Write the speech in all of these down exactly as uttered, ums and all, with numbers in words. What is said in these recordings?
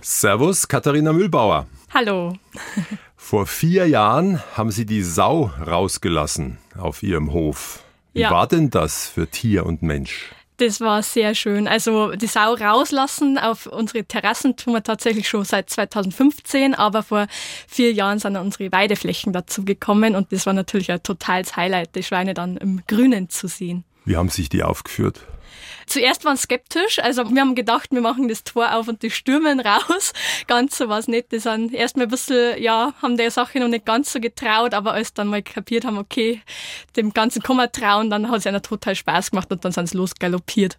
Servus, Katharina Mühlbauer. Hallo. Vor vier Jahren haben Sie die Sau rausgelassen auf Ihrem Hof. Wie Ja. war denn das für Tier und Mensch? Das war sehr schön. Also die Sau rauslassen auf unsere Terrassen tun wir tatsächlich schon seit zweitausendfünfzehn, aber vor vier Jahren sind dann unsere Weideflächen dazu gekommen und das war natürlich ein totales Highlight, die Schweine dann im Grünen zu sehen. Wie haben sich die aufgeführt? Zuerst waren sie skeptisch, also wir haben gedacht, wir machen das Tor auf und die stürmen raus. Ganz so war es nicht. Die sind erstmal ein bisschen, ja, haben der Sache noch nicht ganz so getraut, aber als dann mal kapiert haben, okay, dem Ganzen kann man trauen, dann hat es ihnen total Spaß gemacht und dann sind sie losgaloppiert.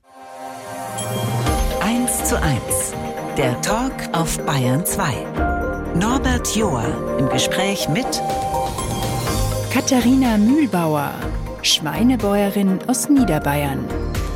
eins zu eins, der Talk auf Bayern zwei. Norbert Joa im Gespräch mit Katharina Mühlbauer, Schweinebäuerin aus Niederbayern.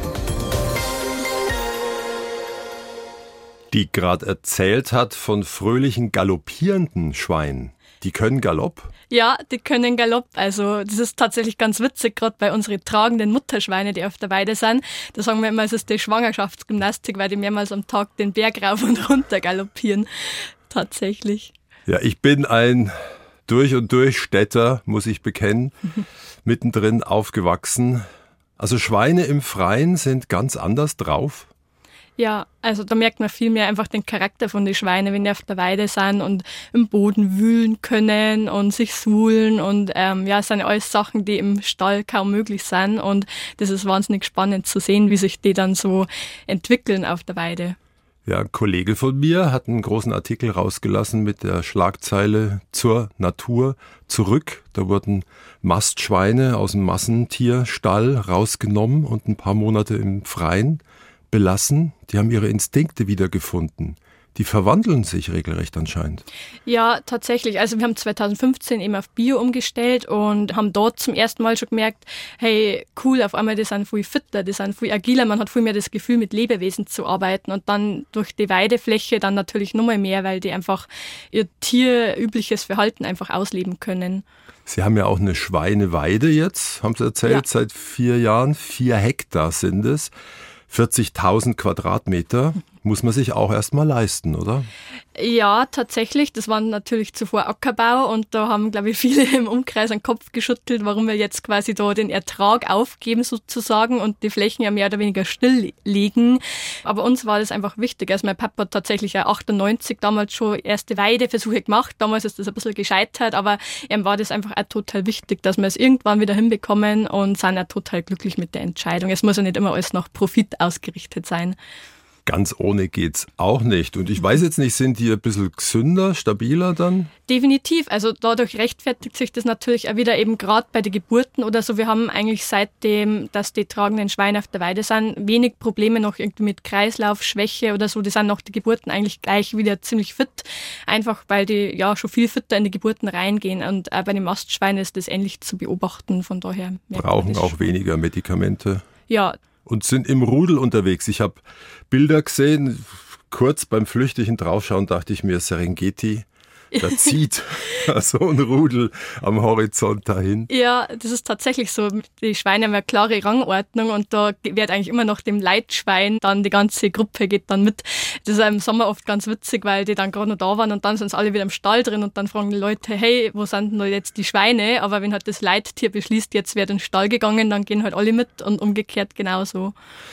Die gerade erzählt hat von fröhlichen galoppierenden Schweinen. Die können Galopp? Ja, die können Galopp. Also das ist tatsächlich ganz witzig, gerade bei unseren tragenden Mutterschweine, die auf der Weide sind. Da sagen wir immer, es ist die Schwangerschaftsgymnastik, weil die mehrmals am Tag den Berg rauf und runter galoppieren. Tatsächlich. Ja, ich bin ein durch und durch Städter, muss ich bekennen, mittendrin aufgewachsen. Also Schweine im Freien sind ganz anders drauf. Ja, also da merkt man viel mehr einfach den Charakter von den Schweinen, wenn die auf der Weide sind und im Boden wühlen können und sich suhlen und ähm, ja, es sind ja alles Sachen, die im Stall kaum möglich sind und das ist wahnsinnig spannend zu sehen, wie sich die dann so entwickeln auf der Weide. Ja, ein Kollege von mir hat einen großen Artikel rausgelassen mit der Schlagzeile zur Natur zurück. Da wurden Mastschweine aus dem Massentierstall rausgenommen und ein paar Monate im Freien belassen. Die haben ihre Instinkte wiedergefunden. Die verwandeln sich regelrecht anscheinend. Ja, tatsächlich. Also wir haben zweitausendfünfzehn eben auf Bio umgestellt und haben dort zum ersten Mal schon gemerkt, hey, cool, auf einmal, die sind viel fitter, die sind viel agiler, man hat viel mehr das Gefühl, mit Lebewesen zu arbeiten und dann durch die Weidefläche dann natürlich nochmal mehr, weil die einfach ihr tierübliches Verhalten einfach ausleben können. Sie haben ja auch eine Schweineweide jetzt, haben Sie erzählt, Ja. seit vier Jahren. Vier Hektar sind es. vierzigtausend Quadratmeter muss man sich auch erstmal leisten, oder? Ja, tatsächlich. Das war natürlich zuvor Ackerbau und da haben, glaube ich, viele im Umkreis den Kopf geschüttelt, warum wir jetzt quasi da den Ertrag aufgeben sozusagen und die Flächen ja mehr oder weniger still liegen. Aber uns war das einfach wichtig. Also mein Papa hat tatsächlich ja achtundneunzig damals schon erste Weideversuche gemacht. Damals ist das ein bisschen gescheitert, aber ihm war das einfach auch total wichtig, dass wir es irgendwann wieder hinbekommen und sind auch total glücklich mit der Entscheidung. Es muss ja nicht immer alles nach Profit ausgerichtet sein. Ganz ohne geht's auch nicht. Und ich weiß jetzt nicht, sind die ein bisschen gesünder, stabiler dann? Definitiv. Also dadurch rechtfertigt sich das natürlich auch wieder eben gerade bei den Geburten oder so. Wir haben eigentlich seitdem, dass die tragenden Schweine auf der Weide sind, wenig Probleme noch irgendwie mit Kreislaufschwäche oder so. Die sind nach den Geburten eigentlich gleich wieder ziemlich fit. Einfach weil die ja schon viel fitter in die Geburten reingehen. Und auch bei den Mastschweinen ist das ähnlich zu beobachten. Von daher merkt man Brauchen das auch schon. weniger Medikamente. Ja, Und sind im Rudel unterwegs. Ich habe Bilder gesehen, kurz beim flüchtigen Draufschauen dachte ich mir, Serengeti, da zieht so ein Rudel am Horizont dahin. Ja, das ist tatsächlich so. Die Schweine haben eine klare Rangordnung und da wird eigentlich immer noch dem Leitschwein, dann die ganze Gruppe geht dann mit. Das ist im Sommer oft ganz witzig, weil die dann gerade noch da waren und dann sind sie alle wieder im Stall drin und dann fragen die Leute, hey, wo sind denn da jetzt die Schweine? Aber wenn halt das Leittier beschließt, jetzt wird in den Stall gegangen, dann gehen halt alle mit und umgekehrt genauso.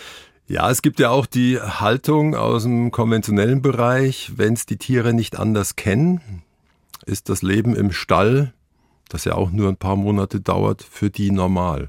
Ja, es gibt ja auch die Haltung aus dem konventionellen Bereich, wenn es die Tiere nicht anders kennen, ist das Leben im Stall, das ja auch nur ein paar Monate dauert, für die normal.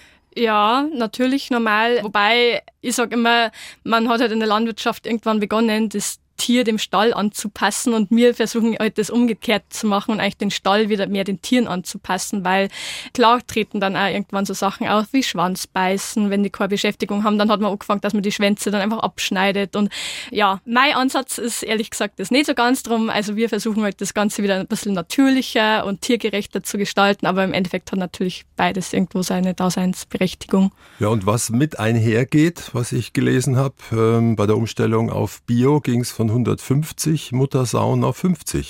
Ja, natürlich normal. Wobei, ich sage immer, man hat halt in der Landwirtschaft irgendwann begonnen, das Tier dem Stall anzupassen und wir versuchen halt das umgekehrt zu machen und eigentlich den Stall wieder mehr den Tieren anzupassen, weil klar treten dann auch irgendwann so Sachen auf wie Schwanzbeißen, wenn die keine Beschäftigung haben, dann hat man angefangen, dass man die Schwänze dann einfach abschneidet und ja, mein Ansatz ist ehrlich gesagt das nicht so ganz drum, also wir versuchen halt das Ganze wieder ein bisschen natürlicher und tiergerechter zu gestalten, aber im Endeffekt hat natürlich beides irgendwo seine Daseinsberechtigung. Ja, und was mit einhergeht, was ich gelesen habe, ähm, bei der Umstellung auf Bio ging es von hundertfünfzig Muttersauen auf fünfzig.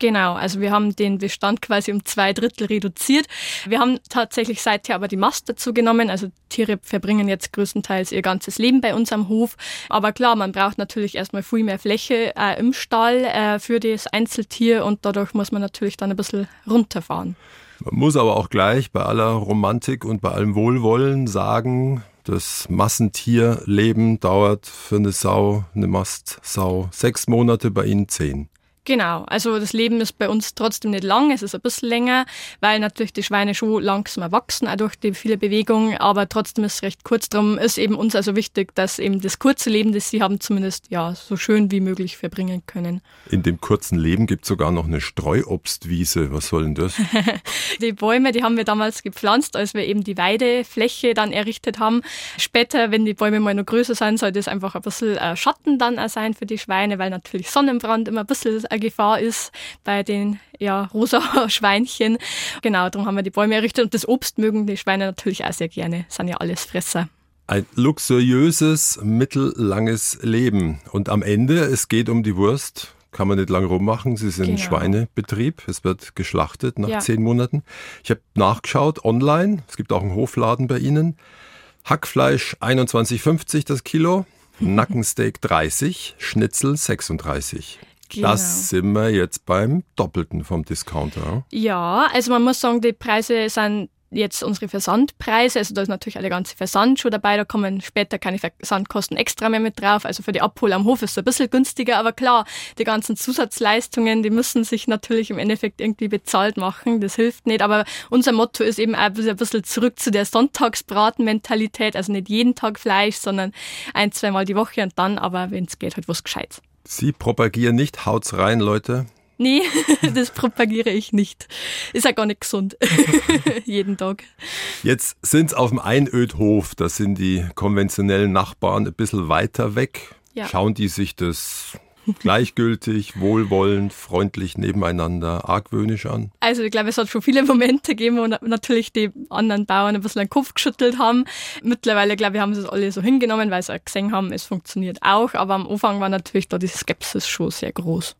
Genau, also wir haben den Bestand quasi um zwei Drittel reduziert. Wir haben tatsächlich seither aber die Mast dazu genommen. Also Tiere verbringen jetzt größtenteils ihr ganzes Leben bei uns am Hof. Aber klar, man braucht natürlich erstmal viel mehr Fläche äh, im Stall äh, für das Einzeltier und dadurch muss man natürlich dann ein bisschen runterfahren. Man muss aber auch gleich bei aller Romantik und bei allem Wohlwollen sagen, das Massentierleben dauert für eine Sau, eine Mastsau, sechs Monate, bei Ihnen zehn. Genau, also das Leben ist bei uns trotzdem nicht lang, es ist ein bisschen länger, weil natürlich die Schweine schon langsamer wachsen, auch durch die viele Bewegungen, aber trotzdem ist es recht kurz. Darum ist eben uns also wichtig, dass eben das kurze Leben, das sie haben, zumindest ja so schön wie möglich verbringen können. In dem kurzen Leben gibt es sogar noch eine Streuobstwiese. Was soll denn das? Die Bäume, die haben wir damals gepflanzt, als wir eben die Weidefläche dann errichtet haben. Später, wenn die Bäume mal noch größer sind, soll das einfach ein bisschen Schatten dann auch sein für die Schweine, weil natürlich Sonnenbrand immer ein bisschen eine Gefahr ist bei den ja, rosa Schweinchen. Genau, darum haben wir die Bäume errichtet und das Obst mögen die Schweine natürlich auch sehr gerne, sind ja alles Fresser. Ein luxuriöses, mittellanges Leben und am Ende, es geht um die Wurst, kann man nicht lang rummachen, sie sind genau. Schweinebetrieb, es wird geschlachtet nach ja. zehn Monaten. Ich habe nachgeschaut online, es gibt auch einen Hofladen bei Ihnen, Hackfleisch einundzwanzig fünfzig das Kilo, Nackensteak dreißig, Schnitzel sechsunddreißig. Genau. Das sind wir jetzt beim Doppelten vom Discounter. Ja, also man muss sagen, die Preise sind jetzt unsere Versandpreise, also da ist natürlich auch der ganze Versand schon dabei, da kommen später keine Versandkosten extra mehr mit drauf, also für die Abhole am Hof ist es ein bisschen günstiger, aber klar, die ganzen Zusatzleistungen, die müssen sich natürlich im Endeffekt irgendwie bezahlt machen, das hilft nicht, aber unser Motto ist eben auch ein bisschen zurück zu der Sonntagsbraten-Mentalität, also nicht jeden Tag Fleisch, sondern ein, zweimal die Woche und dann, aber wenn es geht, halt was Gescheites. Sie propagieren nicht, haut's rein, Leute. Nee, das propagiere ich nicht. Ist ja gar nicht gesund. Jeden Tag. Jetzt sind's auf dem Einödhof, da sind die konventionellen Nachbarn ein bisschen weiter weg. Ja. Schauen die sich das gleichgültig, wohlwollend, freundlich nebeneinander, argwöhnisch an? Also ich glaube, es hat schon viele Momente gegeben, wo natürlich die anderen Bauern ein bisschen den Kopf geschüttelt haben. Mittlerweile, glaube ich, haben sie es alle so hingenommen, weil sie auch gesehen haben, es funktioniert auch. Aber am Anfang war natürlich da die Skepsis schon sehr groß.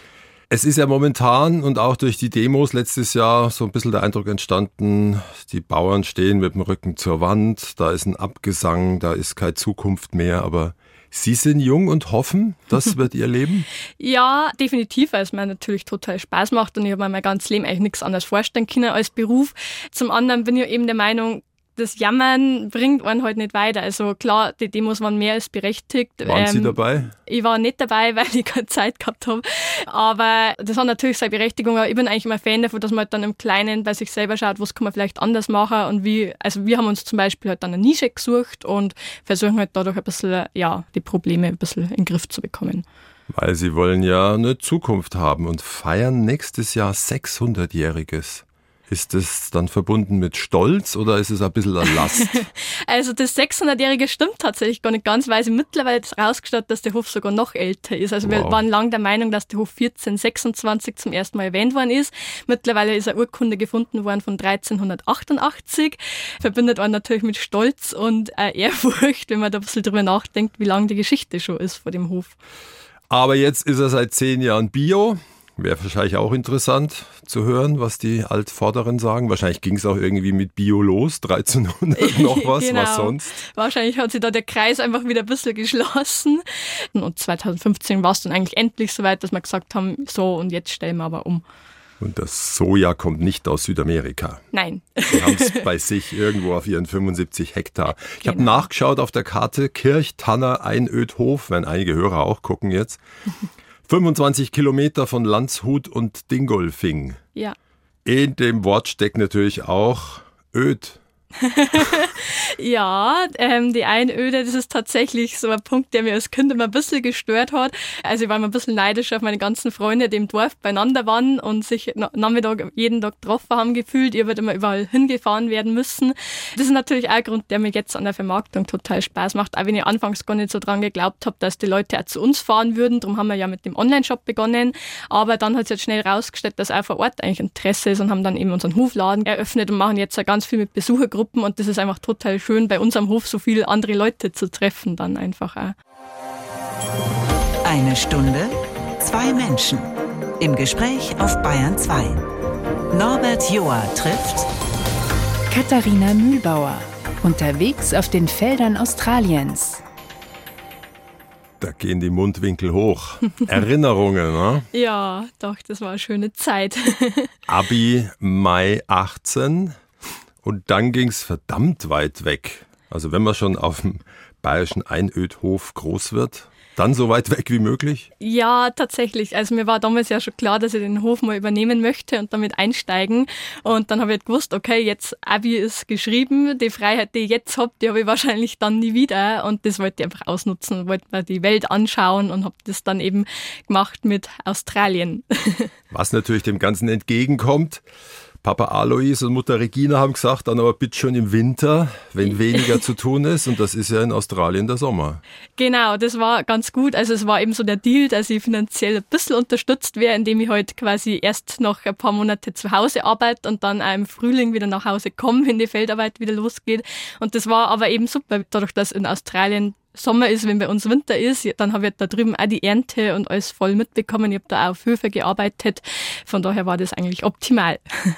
Es ist ja momentan und auch durch die Demos letztes Jahr so ein bisschen der Eindruck entstanden, die Bauern stehen mit dem Rücken zur Wand, da ist ein Abgesang, da ist keine Zukunft mehr, aber Sie sind jung und hoffen, das wird Ihr Leben? Ja, definitiv, weil es mir natürlich total Spaß macht und ich habe mir mein ganzes Leben eigentlich nichts anderes vorstellen können als Beruf. Zum anderen bin ich eben der Meinung, das Jammern bringt einen halt nicht weiter. Also klar, die Demos waren mehr als berechtigt. Waren Sie ähm, dabei? Ich war nicht dabei, weil ich keine Zeit gehabt habe. Aber das hat natürlich seine Berechtigung. Aber ich bin eigentlich immer Fan davon, dass man halt dann im Kleinen bei sich selber schaut, was kann man vielleicht anders machen und wie. Also wir haben uns zum Beispiel halt dann eine Nische gesucht und versuchen halt dadurch ein bisschen, ja, die Probleme ein bisschen in den Griff zu bekommen. Weil Sie wollen ja eine Zukunft haben und feiern nächstes Jahr sechshundertjähriges. Ist das dann verbunden mit Stolz oder ist es ein bisschen eine Last? Also das sechshundertjährige stimmt tatsächlich gar nicht ganz, weil sie mittlerweile herausgestellt, dass der Hof sogar noch älter ist. Also wow. Wir waren lange der Meinung, dass der Hof vierzehnhundertsechsundzwanzig zum ersten Mal erwähnt worden ist. Mittlerweile ist eine Urkunde gefunden worden von dreizehnhundertachtundachtzig. Verbindet einen natürlich mit Stolz und äh, Ehrfurcht, wenn man da ein bisschen drüber nachdenkt, wie lange die Geschichte schon ist vor dem Hof. Aber jetzt ist er seit zehn Jahren Bio. Wäre wahrscheinlich auch interessant zu hören, was die Altvorderen sagen. Wahrscheinlich ging es auch irgendwie mit Bio los, dreizehnhundert noch was, genau. Was sonst? Wahrscheinlich hat sich da der Kreis einfach wieder ein bisschen geschlossen. Und zweitausendfünfzehn war es dann eigentlich endlich soweit, dass wir gesagt haben, so und jetzt stellen wir aber um. Und das Soja kommt nicht aus Südamerika. Nein. Sie haben es bei sich irgendwo auf ihren fünfundsiebzig Hektar. Ich genau. habe nachgeschaut auf der Karte, Kirchtanner Einödhof, werden einige Hörer auch gucken jetzt. fünfundzwanzig Kilometer von Landshut und Dingolfing. Ja. In dem Wort steckt natürlich auch Öd. Ja, ähm, die Einöde, das ist tatsächlich so ein Punkt, der mir als Kind immer ein bisschen gestört hat. Also ich war immer ein bisschen neidisch auf meine ganzen Freunde, die im Dorf beieinander waren und sich Nachmittag jeden Tag getroffen haben gefühlt. Ihr wird immer überall hingefahren werden müssen. Das ist natürlich auch ein Grund, der mir jetzt an der Vermarktung total Spaß macht. Auch wenn ich anfangs gar nicht so dran geglaubt habe, dass die Leute auch zu uns fahren würden. Darum haben wir ja mit dem Online-Shop begonnen. Aber dann hat es jetzt schnell rausgestellt, dass auch vor Ort eigentlich Interesse ist und haben dann eben unseren Hofladen eröffnet und machen jetzt auch ganz viel mit Besuchergruppen. Und das ist einfach total schön, bei uns am Hof so viele andere Leute zu treffen dann einfach auch. Eine Stunde, zwei Menschen. Im Gespräch auf Bayern zwei. Norbert Joa trifft Katharina Mühlbauer, unterwegs auf den Feldern Australiens. Da gehen die Mundwinkel hoch. Erinnerungen, ne? Ja, doch, das war eine schöne Zeit. Abi Mai achtzehn und dann ging's verdammt weit weg. Also wenn man schon auf dem bayerischen Einödhof groß wird, dann so weit weg wie möglich? Ja, tatsächlich. Also mir war damals ja schon klar, dass ich den Hof mal übernehmen möchte und damit einsteigen. Und dann habe ich halt gewusst, okay, jetzt Abi ist geschrieben, die Freiheit, die ich jetzt habe, die habe ich wahrscheinlich dann nie wieder. Und das wollte ich einfach ausnutzen, wollte mir die Welt anschauen und habe das dann eben gemacht mit Australien. Was natürlich dem Ganzen entgegenkommt. Papa Alois und Mutter Regina haben gesagt, dann aber bitte schon im Winter, wenn weniger zu tun ist. Und das ist ja in Australien der Sommer. Genau, das war ganz gut. Also es war eben so der Deal, dass ich finanziell ein bisschen unterstützt wäre, indem ich halt quasi erst noch ein paar Monate zu Hause arbeite und dann auch im Frühling wieder nach Hause komme, wenn die Feldarbeit wieder losgeht. Und das war aber eben super, dadurch, dass in Australien Sommer ist, wenn bei uns Winter ist, dann habe ich da drüben auch die Ernte und alles voll mitbekommen. Ich habe da auch auf Höfe gearbeitet. Von daher war das eigentlich optimal.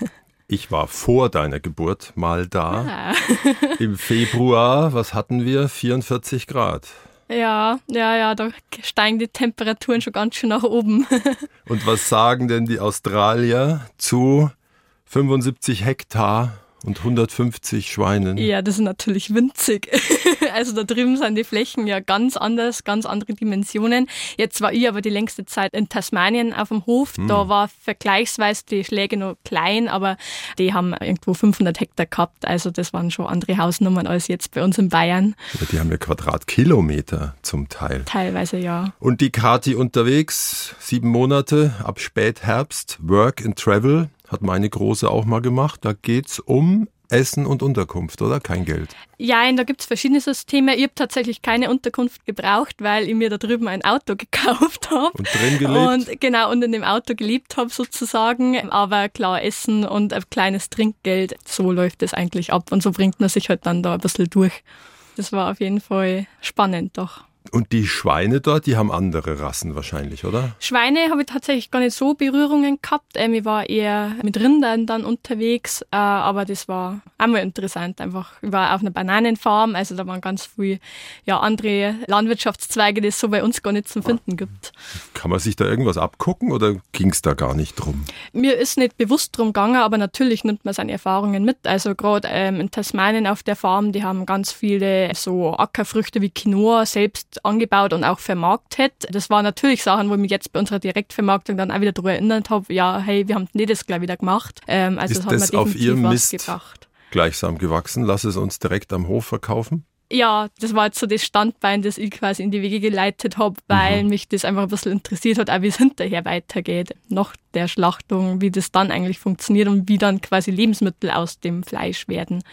Ich war vor deiner Geburt mal da. Ja. Im Februar, was hatten wir? vierundvierzig Grad. Ja, ja, ja, da steigen die Temperaturen schon ganz schön nach oben. Und was sagen denn die Australier zu fünfundsiebzig Hektar und hundertfünfzig Schweinen? Ja, das ist natürlich winzig. Also da drüben sind die Flächen ja ganz anders, ganz andere Dimensionen. Jetzt war ich aber die längste Zeit in Tasmanien auf dem Hof. Hm. Da war vergleichsweise die Schläge noch klein, aber die haben irgendwo fünfhundert Hektar gehabt. Also das waren schon andere Hausnummern als jetzt bei uns in Bayern. Ja, die haben ja Quadratkilometer zum Teil. Teilweise, ja. Und die Kathi unterwegs, sieben Monate, ab Spätherbst, Work and Travel, hat meine Große auch mal gemacht. Da geht's um Essen und Unterkunft, oder? Kein Geld. Ja, da gibt's verschiedene Systeme. Ich habe tatsächlich keine Unterkunft gebraucht, weil ich mir da drüben ein Auto gekauft habe. Und drin gelebt? Und genau, und in dem Auto gelebt habe sozusagen. Aber klar, Essen und ein kleines Trinkgeld, so läuft das eigentlich ab. Und so bringt man sich halt dann da ein bisschen durch. Das war auf jeden Fall spannend doch. Und die Schweine dort, die haben andere Rassen wahrscheinlich, oder? Schweine habe ich tatsächlich gar nicht so Berührungen gehabt. Ähm, ich war eher mit Rindern dann unterwegs, äh, aber das war einmal interessant. Einfach, ich war auf einer Bananenfarm, also da waren ganz viele ja, andere Landwirtschaftszweige, die es so bei uns gar nicht zum Finden gibt. Kann man sich da irgendwas abgucken oder ging es da gar nicht drum? Mir ist nicht bewusst drum gegangen, aber natürlich nimmt man seine Erfahrungen mit. Also gerade ähm, in Tasmanien auf der Farm, die haben ganz viele so Ackerfrüchte wie Quinoa selbst angebaut und auch vermarktet. Das waren natürlich Sachen, wo ich mich jetzt bei unserer Direktvermarktung dann auch wieder darüber erinnert habe, ja, hey, wir haben nicht das gleich wieder gemacht. Ähm, also ist das hat das mir auf definitiv ihrem was Mist gebracht. Gleichsam gewachsen? Lass es uns direkt am Hof verkaufen? Ja, das war jetzt so das Standbein, das ich quasi in die Wege geleitet habe, weil mhm. mich das einfach ein bisschen interessiert hat, auch wie es hinterher weitergeht, nach der Schlachtung, wie das dann eigentlich funktioniert und wie dann quasi Lebensmittel aus dem Fleisch werden.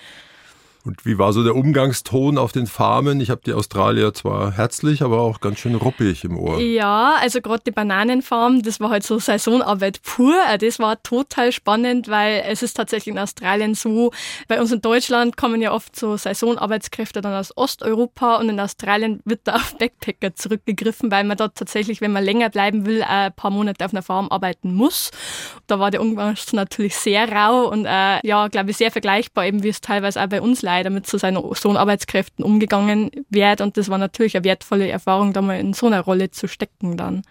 Und wie war so der Umgangston auf den Farmen? Ich habe die Australier zwar herzlich, aber auch ganz schön ruppig im Ohr. Ja, also gerade die Bananenfarm, das war halt so Saisonarbeit pur. Das war total spannend, weil es ist tatsächlich in Australien so, bei uns in Deutschland kommen ja oft so Saisonarbeitskräfte dann aus Osteuropa und in Australien wird da auf Backpacker zurückgegriffen, weil man dort tatsächlich, wenn man länger bleiben will, ein paar Monate auf einer Farm arbeiten muss. Da war der Umgang natürlich sehr rau und äh, ja, glaube ich, sehr vergleichbar, eben wie es teilweise auch bei uns leider mit so seinen Sohnarbeitskräften umgegangen wird. Und das war natürlich eine wertvolle Erfahrung, da mal in so einer Rolle zu stecken dann.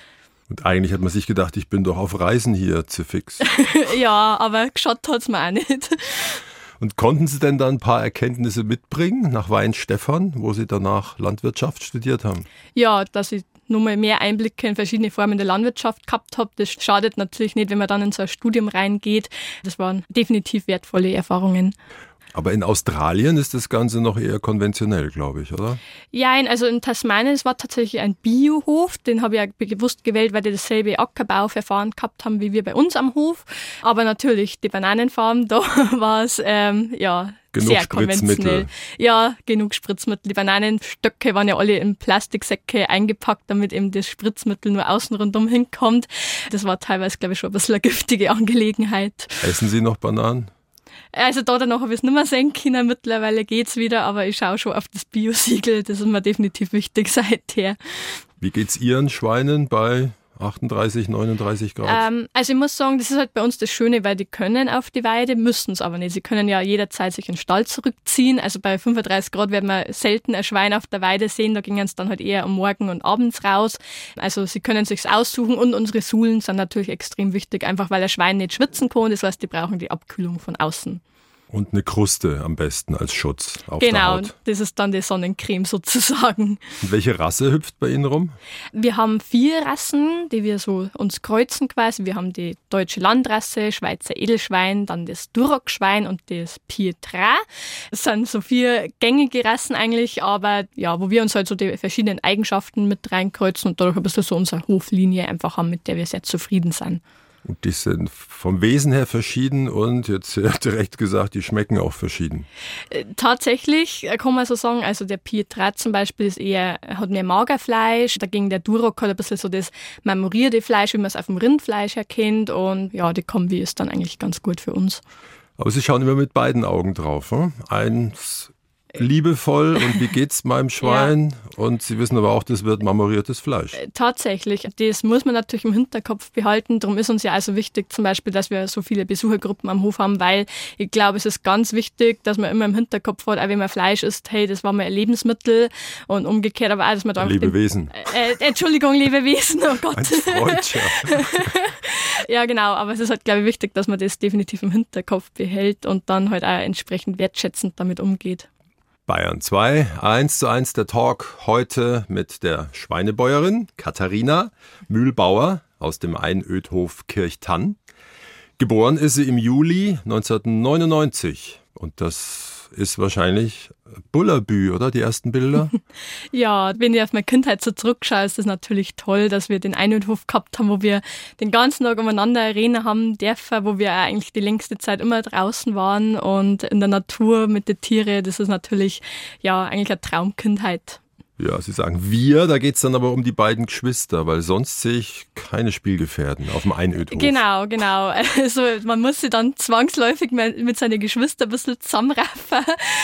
Und eigentlich hat man sich gedacht, ich bin doch auf Reisen hier zu fix. Ja, aber geschaut hat es mir auch nicht. Und konnten Sie denn dann ein paar Erkenntnisse mitbringen nach Weinstefan, wo Sie danach Landwirtschaft studiert haben? Ja, dass ich nochmal mehr Einblicke in verschiedene Formen der Landwirtschaft gehabt habe. Das schadet natürlich nicht, wenn man dann in so ein Studium reingeht. Das waren definitiv wertvolle Erfahrungen. Aber in Australien ist das Ganze noch eher konventionell, glaube ich, oder? Ja, also in Tasmanien, es war tatsächlich ein Biohof. Den habe ich ja bewusst gewählt, weil die dasselbe Ackerbauverfahren gehabt haben wie wir bei uns am Hof. Aber natürlich, die Bananenfarm, da war es ähm, ja genug sehr konventionell. Ja, genug Spritzmittel. Die Bananenstöcke waren ja alle in Plastiksäcke eingepackt, damit eben das Spritzmittel nur außen rundum hinkommt. Das war teilweise, glaube ich, schon ein bisschen eine giftige Angelegenheit. Essen Sie noch Bananen? Also da danach habe ich es nicht mehr sehen können, mittlerweile geht's wieder, aber ich schaue schon auf das Bio-Siegel, das ist mir definitiv wichtig seither. Wie geht's Ihren Schweinen bei achtunddreißig, neununddreißig Grad? Ähm, also ich muss sagen, das ist halt bei uns das Schöne, weil die können auf die Weide, müssen es aber nicht. Sie können ja jederzeit sich in den Stall zurückziehen. Also bei fünfunddreißig Grad werden wir selten ein Schwein auf der Weide sehen. Da gingen es dann halt eher am Morgen und abends raus. Also sie können sich's aussuchen und unsere Suhlen sind natürlich extrem wichtig, einfach weil ein Schwein nicht schwitzen kann. Das heißt, die brauchen die Abkühlung von außen. Und eine Kruste am besten als Schutz auf genau, der Haut. Das ist dann die Sonnencreme sozusagen. Und welche Rasse hüpft bei Ihnen rum? Wir haben vier Rassen, die wir so uns kreuzen quasi. Wir haben die deutsche Landrasse, Schweizer Edelschwein, dann das Duroc-Schwein und das Pietra. Das sind so vier gängige Rassen eigentlich, aber ja, wo wir uns halt so die verschiedenen Eigenschaften mit reinkreuzen und dadurch ein bisschen so unsere Hoflinie einfach haben, mit der wir sehr zufrieden sind. Und die sind vom Wesen her verschieden und jetzt direkt gesagt, die schmecken auch verschieden. Tatsächlich kann man so sagen, also der Pietra zum Beispiel ist eher, hat mehr Magerfleisch, dagegen der Duroc hat ein bisschen so das marmorierte Fleisch, wie man es auf dem Rindfleisch erkennt und ja, die Kombi ist dann eigentlich ganz gut für uns. Aber Sie schauen immer mit beiden Augen drauf, hm? Eins liebevoll und wie geht's meinem Schwein? Ja. Und Sie wissen aber auch, das wird marmoriertes Fleisch. Tatsächlich, das muss man natürlich im Hinterkopf behalten. Darum ist uns ja also wichtig, zum Beispiel, dass wir so viele Besuchergruppen am Hof haben, weil ich glaube, es ist ganz wichtig, dass man immer im Hinterkopf hat, auch wenn man Fleisch isst, hey, das war mal ein Lebensmittel und umgekehrt, aber auch, dass man da Lebewesen. Den, äh, Entschuldigung, Lebewesen, oh Gott. Ein Freudscher. Ja, genau, aber es ist halt, glaube ich, wichtig, dass man das definitiv im Hinterkopf behält und dann halt auch entsprechend wertschätzend damit umgeht. Bayern zwei, eins zu eins der Talk heute mit der Schweinebäuerin Katharina Mühlbauer aus dem Einödhof Kirchtann. Geboren ist sie im Juli neunzehnhundertneunundneunzig und das ist wahrscheinlich Bullabü, oder? Die ersten Bilder? Ja, wenn ich auf meine Kindheit so zurückschaue, ist das natürlich toll, dass wir den Einödhof gehabt haben, wo wir den ganzen Tag umeinander Arena haben dürfen, wo wir eigentlich die längste Zeit immer draußen waren und in der Natur mit den Tieren. Das ist natürlich ja eigentlich eine Traumkindheit. Ja, Sie sagen wir, da geht's dann aber um die beiden Geschwister, weil sonst sehe ich keine Spielgefährten auf dem Einödhof. Genau, genau. Also man muss sich dann zwangsläufig mit seinen Geschwistern ein bisschen zusammenraffen,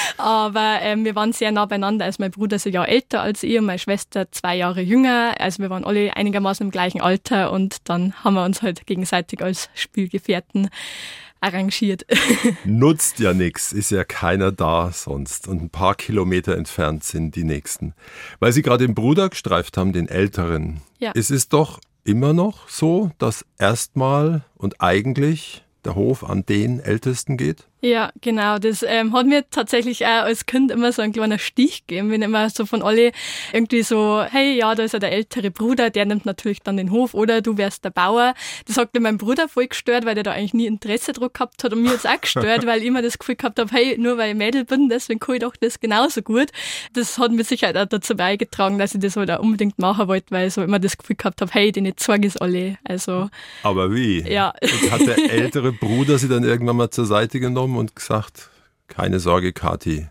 aber ähm, wir waren sehr nah beieinander. Also mein Bruder ist ein Jahr älter als ich und meine Schwester zwei Jahre jünger. Also wir waren alle einigermaßen im gleichen Alter und dann haben wir uns halt gegenseitig als Spielgefährten arrangiert. Nutzt ja nichts, ist ja keiner da sonst. Und ein paar Kilometer entfernt sind die Nächsten. Weil Sie gerade den Bruder gestreift haben, den Älteren. Ja. Es ist doch immer noch so, dass erstmal und eigentlich der Hof an den Ältesten geht? Ja, genau. Das ähm, hat mir tatsächlich auch als Kind immer so ein kleiner Stich gegeben, wenn immer so von alle irgendwie so, hey, ja, da ist ja der ältere Bruder, der nimmt natürlich dann den Hof oder du wärst der Bauer. Das hat mir mein Bruder voll gestört, weil der da eigentlich nie Interesse drauf gehabt hat und mir jetzt auch gestört, weil ich immer das Gefühl gehabt habe, hey, nur weil ich Mädel bin, deswegen kann ich doch das genauso gut. Das hat mir sicher auch dazu beigetragen, dass ich das halt auch unbedingt machen wollte, weil ich so immer das Gefühl gehabt habe, hey, den zeige ich es alle. Also, aber wie? Ja. Und hat der ältere Bruder Sie dann irgendwann mal zur Seite genommen und gesagt, keine Sorge, Kathi,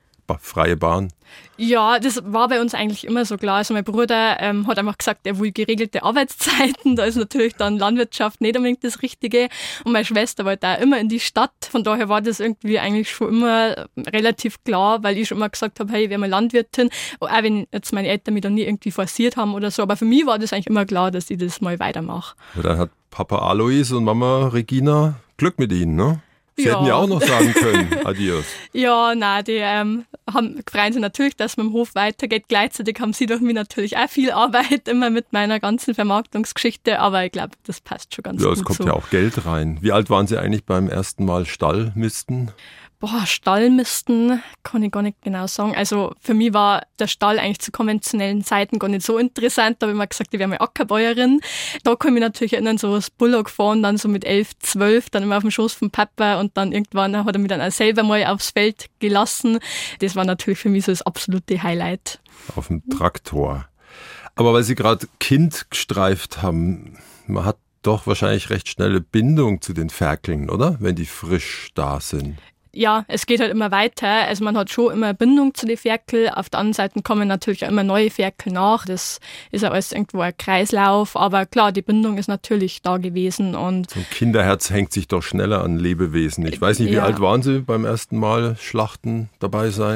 freie Bahn? Ja, das war bei uns eigentlich immer so klar. Also mein Bruder ähm, hat einfach gesagt, er will geregelte Arbeitszeiten. Da ist natürlich dann Landwirtschaft nicht unbedingt das Richtige. Und meine Schwester wollte auch immer in die Stadt. Von daher war das irgendwie eigentlich schon immer relativ klar, weil ich schon immer gesagt habe, hey, ich wäre mal Landwirtin. Auch wenn jetzt meine Eltern mich dann nie irgendwie forciert haben oder so. Aber für mich war das eigentlich immer klar, dass ich das mal weitermache. Ja, dann hat Papa Alois und Mama Regina Glück mit Ihnen, ne? Sie ja. hätten ja auch noch sagen können, adios. Ja, nein, die ähm, haben, freuen sich natürlich, dass man im Hof weitergeht. Gleichzeitig haben sie durch mich natürlich auch viel Arbeit, immer mit meiner ganzen Vermarktungsgeschichte. Aber ich glaube, das passt schon ganz ja, gut es kommt so. Ja auch Geld rein. Wie alt waren Sie eigentlich beim ersten Mal Stallmisten? Boah, Stallmisten kann ich gar nicht genau sagen. Also für mich war der Stall eigentlich zu konventionellen Zeiten gar nicht so interessant. Da habe ich mir gesagt, ich wäre mal Ackerbäuerin. Da kann ich mich natürlich erinnern, so das Bullock fahren, dann so mit elf, zwölf, dann immer auf dem Schoß vom Papa und dann irgendwann hat er mich dann auch selber mal aufs Feld gelassen. Das war natürlich für mich so das absolute Highlight. Auf dem Traktor. Aber weil Sie gerade Kind gestreift haben, man hat doch wahrscheinlich recht schnelle Bindung zu den Ferkeln, oder? Wenn die frisch da sind. Ja, es geht halt immer weiter. Also man hat schon immer eine Bindung zu den Ferkeln. Auf der anderen Seite kommen natürlich auch immer neue Ferkel nach. Das ist ja alles irgendwo ein Kreislauf. Aber klar, die Bindung ist natürlich da gewesen. Und so ein Kinderherz hängt sich doch schneller an Lebewesen. Ich weiß nicht, wie ja. alt waren Sie beim ersten Mal Schlachten dabei sein?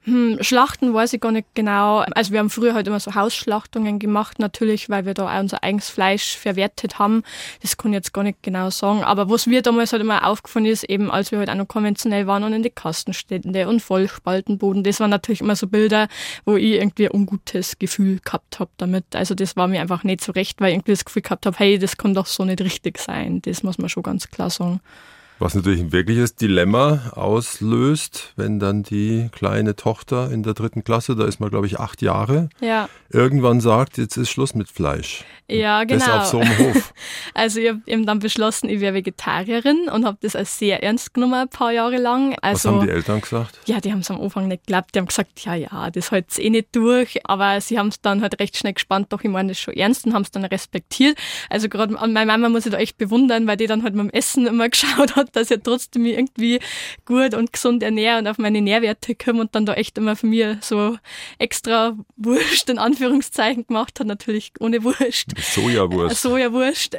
Hm, Schlachten weiß ich gar nicht genau. Also wir haben früher halt immer so Hausschlachtungen gemacht, natürlich, weil wir da auch unser eigenes Fleisch verwertet haben. Das kann ich jetzt gar nicht genau sagen. Aber was mir damals halt immer aufgefallen ist, eben als wir halt auch noch konventionell waren und in die Kastenstände und Vollspaltenboden, das waren natürlich immer so Bilder, wo ich irgendwie ein ungutes Gefühl gehabt habe damit. Also das war mir einfach nicht so recht, weil ich irgendwie das Gefühl gehabt habe, hey, das kann doch so nicht richtig sein. Das muss man schon ganz klar sagen. Was natürlich ein wirkliches Dilemma auslöst, wenn dann die kleine Tochter in der dritten Klasse, da ist man glaube ich acht Jahre, ja. irgendwann sagt, jetzt ist Schluss mit Fleisch. Ja, genau. Das auf so einem Hof. Also ich habe eben dann beschlossen, ich wäre Vegetarierin und habe das als sehr ernst genommen ein paar Jahre lang. Also, was haben die Eltern gesagt? Ja, die haben es am Anfang nicht geglaubt. Die haben gesagt, ja, ja, das hält es eh nicht durch. Aber sie haben es dann halt recht schnell gespannt, doch ich meine das schon ernst und haben es dann respektiert. Also gerade an meine Mama muss ich da echt bewundern, weil die dann halt beim Essen immer geschaut hat, dass ich trotzdem mich irgendwie gut und gesund ernähre und auf meine Nährwerte komme und dann da echt immer für mich so extra Wurst in Anführungszeichen gemacht hat. Natürlich ohne Wurst. Sojawurst. Sojawurst.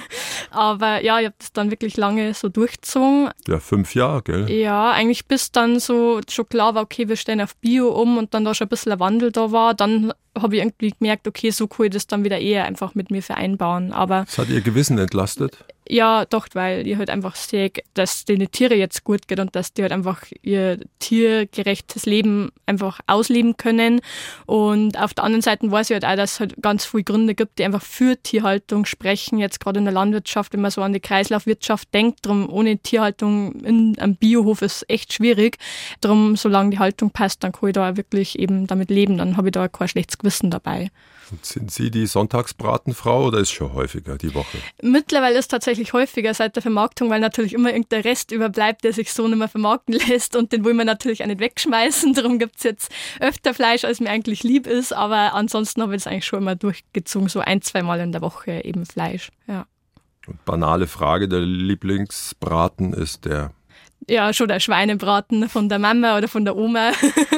Aber ja, ich habe das dann wirklich lange so durchgezogen. Ja, fünf Jahre, gell? Ja, eigentlich bis dann so schon klar war, okay, wir stellen auf Bio um und dann da schon ein bisschen ein Wandel da war, dann habe ich irgendwie gemerkt, okay, so kann ich das dann wieder eher einfach mit mir vereinbaren. Aber das hat ihr Gewissen entlastet? Ja, doch, weil ich halt einfach sehe, dass den Tiere jetzt gut geht und dass die halt einfach ihr tiergerechtes Leben einfach ausleben können. Und auf der anderen Seite weiß ich halt auch, dass es halt ganz viele Gründe gibt, die einfach für Tierhaltung sprechen. Jetzt gerade in der Landwirtschaft, wenn man so an die Kreislaufwirtschaft denkt, drum ohne Tierhaltung in einem Biohof ist echt schwierig. Drum, solange die Haltung passt, dann kann ich da auch wirklich eben damit leben. Dann habe ich da kein schlechtes Gewissen dabei. Und sind Sie die Sonntagsbratenfrau oder ist es schon häufiger die Woche? Mittlerweile ist es tatsächlich häufiger seit der Vermarktung, weil natürlich immer irgendein Rest überbleibt, der sich so nicht mehr vermarkten lässt und den will man natürlich auch nicht wegschmeißen. Darum gibt es jetzt öfter Fleisch, als mir eigentlich lieb ist, aber ansonsten habe ich das eigentlich schon immer durchgezogen, so ein, zwei Mal in der Woche eben Fleisch. Ja. Und banale Frage, der Lieblingsbraten ist der? Ja, schon der Schweinebraten von der Mama oder von der Oma.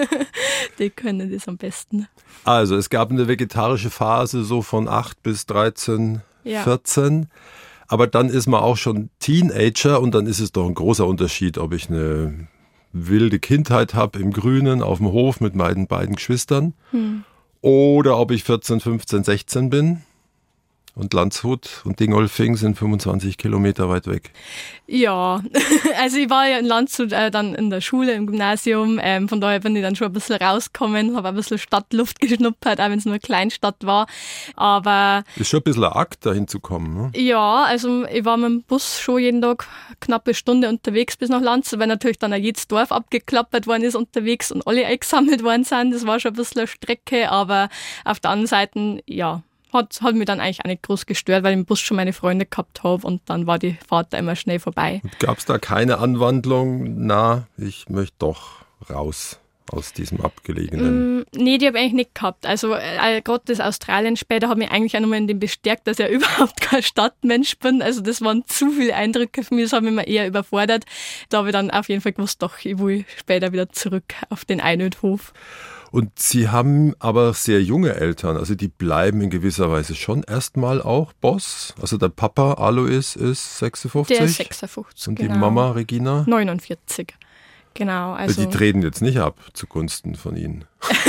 Die können das am besten. Also es gab eine vegetarische Phase so von acht bis dreizehn, ja. vierzehn. Aber dann ist man auch schon Teenager und dann ist es doch ein großer Unterschied, ob ich eine wilde Kindheit habe im Grünen auf dem Hof mit meinen beiden Geschwistern hm. oder ob ich vierzehn, fünfzehn, sechzehn bin. Und Landshut und Dingolfing sind fünfundzwanzig Kilometer weit weg. Ja, also ich war ja in Landshut äh, dann in der Schule, im Gymnasium. Ähm, von daher bin ich dann schon ein bisschen rausgekommen, habe ein bisschen Stadtluft geschnuppert, auch wenn es nur eine Kleinstadt war. Aber ist schon ein bisschen ein Akt, da hinzukommen, ne? Ja, also ich war mit dem Bus schon jeden Tag knappe Stunde unterwegs bis nach Landshut, weil natürlich dann auch jedes Dorf abgeklappert worden ist unterwegs und alle eingesammelt worden sind. Das war schon ein bisschen eine Strecke, aber auf der anderen Seite, ja, Hat, hat mich dann eigentlich auch nicht groß gestört, weil ich im Bus schon meine Freunde gehabt habe und dann war die Fahrt da immer schnell vorbei. Gab es da keine Anwandlung? Na, ich möchte doch raus aus diesem abgelegenen. Mm, nee, die habe ich eigentlich nicht gehabt. Also äh, gerade das Australien später hat mich eigentlich auch nochmal in dem bestärkt, dass ich ja überhaupt kein Stadtmensch bin. Also das waren zu viele Eindrücke für mich, das hat mich immer eher überfordert. Da habe ich dann auf jeden Fall gewusst, doch, ich will später wieder zurück auf den Einödhof. Und Sie haben aber sehr junge Eltern, also die bleiben in gewisser Weise schon erstmal auch Boss. Also der Papa Alois ist sechsundfünfzig. Der ist sechsundfünfzig, Und genau. Die Mama Regina? neunundvierzig. Genau, also die treten jetzt nicht ab zugunsten von Ihnen.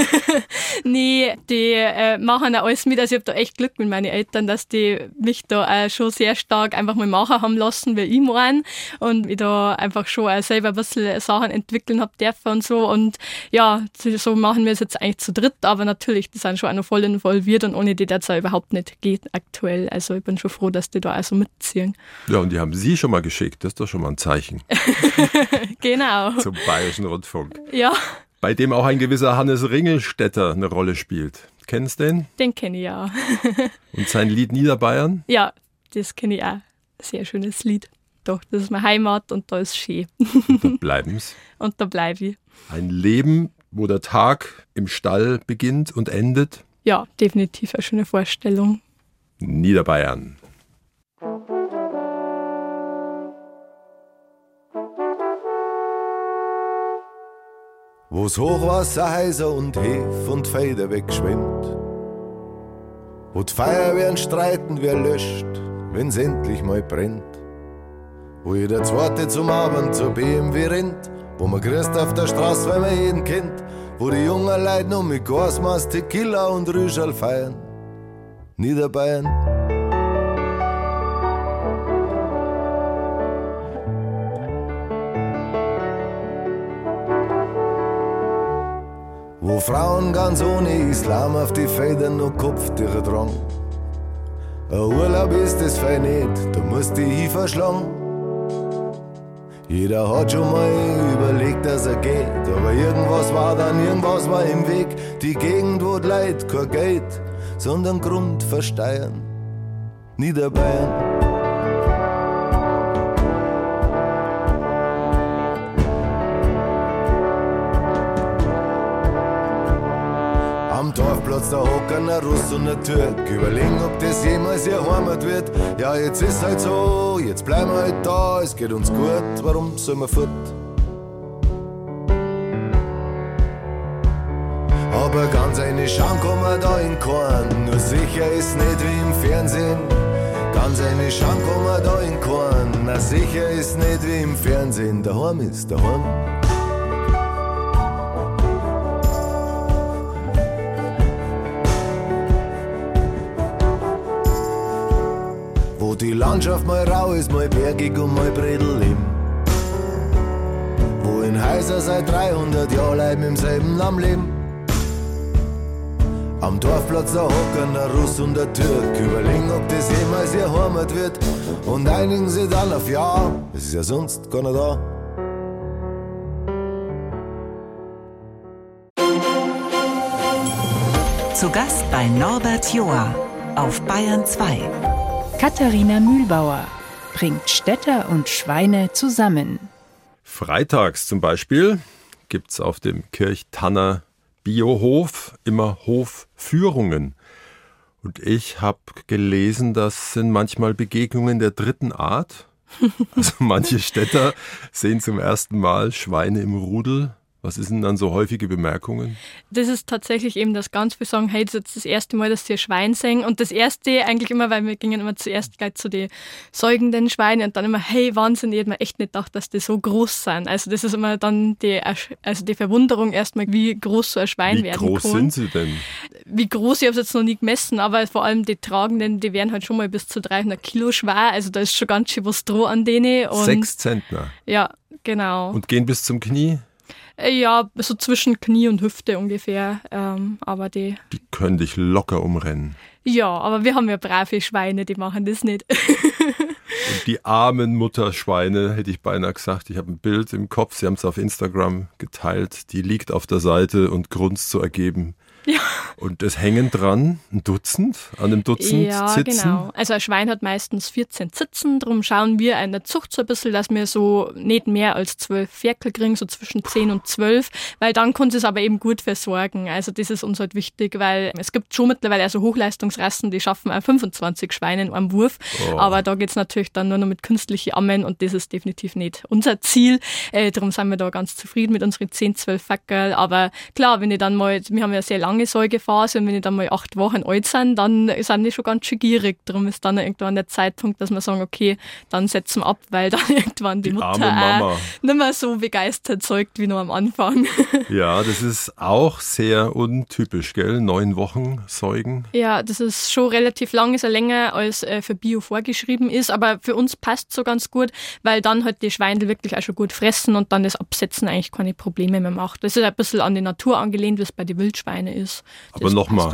Nee, die äh, machen auch alles mit. Also ich habe da echt Glück mit meinen Eltern, dass die mich da äh, schon sehr stark einfach mal machen haben lassen, wie ich mein. Und ich da einfach schon auch selber ein bisschen Sachen entwickeln habe dürfen und so. Und ja, so machen wir es jetzt eigentlich zu dritt. Aber natürlich, die sind schon auch noch voll involviert und ohne die das auch überhaupt nicht geht aktuell. Also ich bin schon froh, dass die da auch so mitziehen. Ja, und die haben Sie schon mal geschickt. Das ist doch schon mal ein Zeichen. Genau. Zum Bayerischen Rundfunk. Ja. Bei dem auch ein gewisser Hannes Ringelstetter eine Rolle spielt. Kennst du den? Den kenne ich ja. Und sein Lied Niederbayern? Ja, das kenne ich auch. Sehr schönes Lied. Doch, das ist meine Heimat und da ist schön. Und da bleiben's. Und da bleibe ich. Ein Leben, wo der Tag im Stall beginnt und endet? Ja, definitiv eine schöne Vorstellung. Niederbayern. Wo's Hochwasser heiser und Hef und Feder wegschwimmt, wo die Feuerwehren streiten, wer löscht, wenn's endlich mal brennt, wo jeder Zweite zum Abend zur B M W rennt, wo man grüßt auf der Straße, weil man jeden kennt, wo die jungen Leute noch mit Gasmaß, Tequila und Rüschel feiern. Niederbayern. Wo Frauen ganz ohne Islam auf die Felder noch Kopftücher tragen. Ein Urlaub ist das fein nicht, du musst die Hi verschlagen. Jeder hat schon mal überlegt, dass er geht, aber irgendwas war dann, irgendwas war im Weg. Die Gegend, wo die Leute kein Geld, sondern Grund versteuern. Niederbayern. Am Dorfplatz, da hocken ein Russ und ein Türk. Überlegen, ob das jemals ihr Heimat wird. Ja, jetzt ist halt so, jetzt bleiben wir halt da. Es geht uns gut, warum sollen wir fort? Aber ganz eine schauen kann man da in keinen. Nur sicher ist nicht wie im Fernsehen. Ganz eine schauen kann man da in keinen. Na sicher ist nicht wie im Fernsehen. Daheim ist daheim. Wo die Landschaft mal rau ist, mal bergig und mal Bredelleben. Wo in Häuser seit dreihundert Jahren Leute mit demselben Namen leben. Am Dorfplatz da hocken ein Russ und ein Türk. Überlegen, ob das jemals ihr Heimat wird. Und einigen sie dann auf Ja, es ist ja sonst keiner da. Zu Gast bei Norbert Joa auf Bayern zwei. Katharina Mühlbauer bringt Städter und Schweine zusammen. Freitags zum Beispiel gibt es auf dem Kirchtanner Biohof immer Hofführungen. Und ich habe gelesen, das sind manchmal Begegnungen der dritten Art. Also manche Städter sehen zum ersten Mal Schweine im Rudel. Was ist denn dann so häufige Bemerkungen? Das ist tatsächlich eben, dass ganz viele sagen, hey, das ist jetzt das erste Mal, dass sie ein Schwein sehen. Und das erste eigentlich immer, weil wir gingen immer zuerst gleich zu den säugenden Schweinen und dann immer, hey, Wahnsinn, ich hätte mir echt nicht gedacht, dass die so groß sind. Also das ist immer dann die, also die Verwunderung erstmal, wie groß so ein Schwein wie werden kann. Wie groß sind sie denn? Wie groß, ich habe es jetzt noch nie gemessen, aber vor allem die Tragenden, die werden halt schon mal bis zu dreihundert Kilo schwer. Also da ist schon ganz schön was dran an denen. Und Sechs Zentner? Ja, genau. Und gehen bis zum Knie? Ja, so zwischen Knie und Hüfte ungefähr, ähm, aber die... Die können dich locker umrennen. Ja, aber wir haben ja brave Schweine, die machen das nicht. Und die armen Mutterschweine, hätte ich beinahe gesagt, ich habe ein Bild im Kopf, Sie haben es auf Instagram geteilt, die liegt auf der Seite und grunzt so ergeben. Ja. Und es hängen dran ein Dutzend, an einem Dutzend ja, Zitzen. Ja, genau. Also ein Schwein hat meistens vierzehn Zitzen, darum schauen wir in der Zucht so ein bisschen, dass wir so nicht mehr als zwölf Ferkel kriegen, so zwischen zehn und zwölf, weil dann können sie es aber eben gut versorgen. Also das ist uns halt wichtig, weil es gibt schon mittlerweile also Hochleistungsrassen, die schaffen auch fünfundzwanzig Schweine in einem Wurf, oh. aber da geht's natürlich dann nur noch mit künstlichen Ammen und das ist definitiv nicht unser Ziel. Äh, darum sind wir da ganz zufrieden mit unseren zehn, zwölf Ferkel, aber klar, wenn ich dann mal, wir haben ja sehr lange Säugephase und wenn die dann mal acht Wochen alt sind, dann sind die schon ganz schön gierig. Darum ist dann irgendwann der Zeitpunkt, dass wir sagen, okay, dann setzen wir ab, weil dann irgendwann die, die Mutter auch nicht mehr so begeistert säugt wie noch am Anfang. Ja, das ist auch sehr untypisch, gell? Neun Wochen säugen. Ja, das ist schon relativ lang, ist ja länger als äh, für Bio vorgeschrieben ist, aber für uns passt so ganz gut, weil dann halt die Schweine wirklich auch schon gut fressen und dann das Absetzen eigentlich keine Probleme mehr macht. Das ist ein bisschen an die Natur angelehnt, wie es bei den Wildschweinen ist. Das aber nochmal